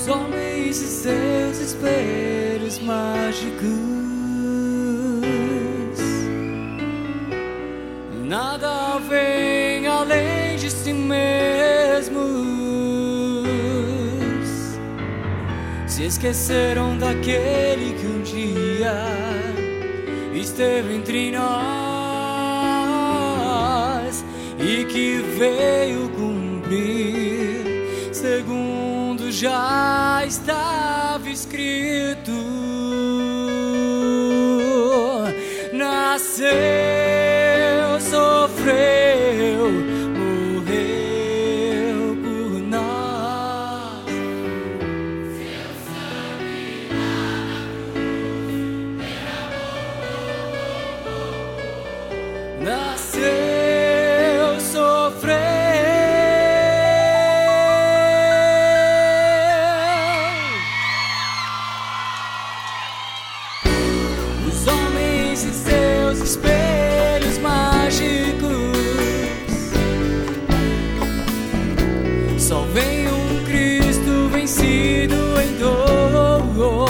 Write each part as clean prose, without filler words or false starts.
Os homens e seus espelhos mágicos, nada vem além de si mesmos. Se esqueceram daquele que um dia esteve entre nós e que veio cumprir segundo já estava escrito. Nasceu, sofreu, morreu por nós. Seu sangue lá na cruz derramou. Nasceu, sofreu. Os homens e seus espelhos mágicos, só vem um Cristo vencido em dor.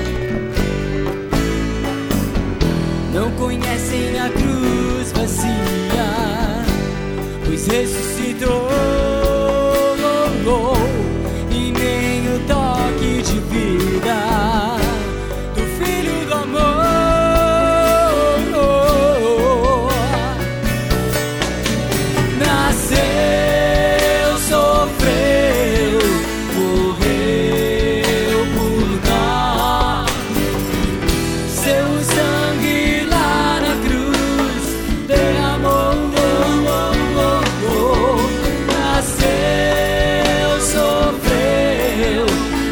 Não conhecem a cruz vazia, pois ressuscitou, e nem o toque de vida do Filho do amor. Nasceu, sofreu, morreu por nós. Seu sangue lá na cruz derramou. Nasceu, sofreu,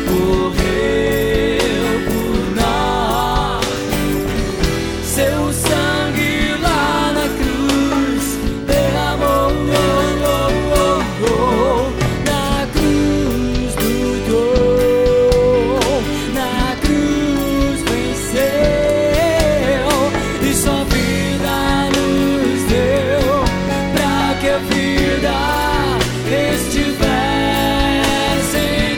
morreu por nós. Seu sangue lá na cruz derramou. Na cruz lutou, na cruz venceu, e só vida nos deu, pra que a vida estivesse em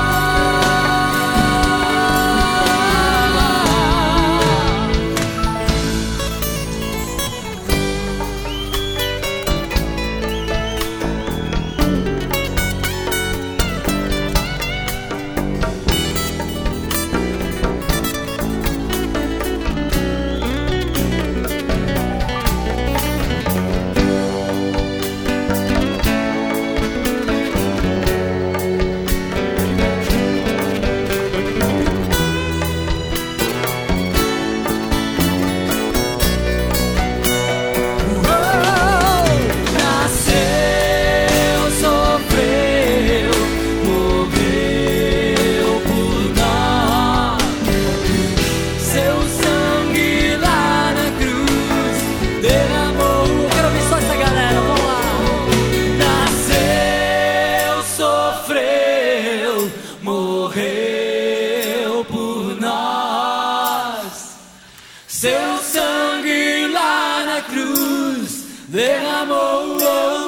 morreu por nós. Seu sangue lá na cruz derramou.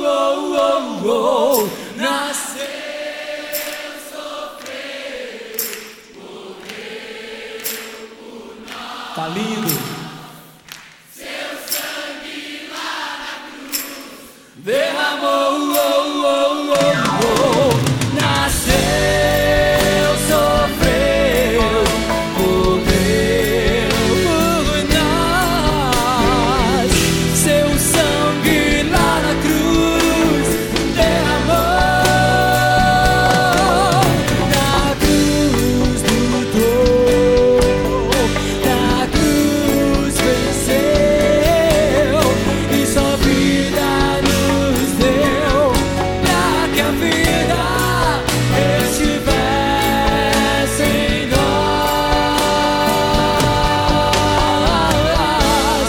Nasceu, sofreu, morreu por nós. Tá lindo. Seu sangue lá na cruz derramou. Nasceu, sofreu, morreu por nós. Seu sangue lá na cruz derramou. Na cruz lutou, na cruz venceu, e só vida nos deu, pra que a vida estivesse em nós,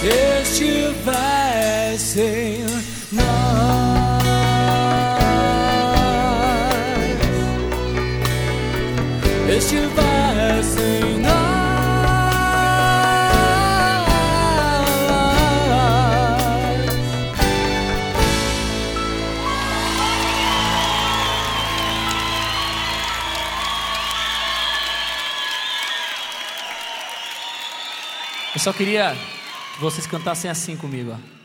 estivesse em nós, estivesse em nós. Eu só queria que vocês cantassem assim comigo, ó.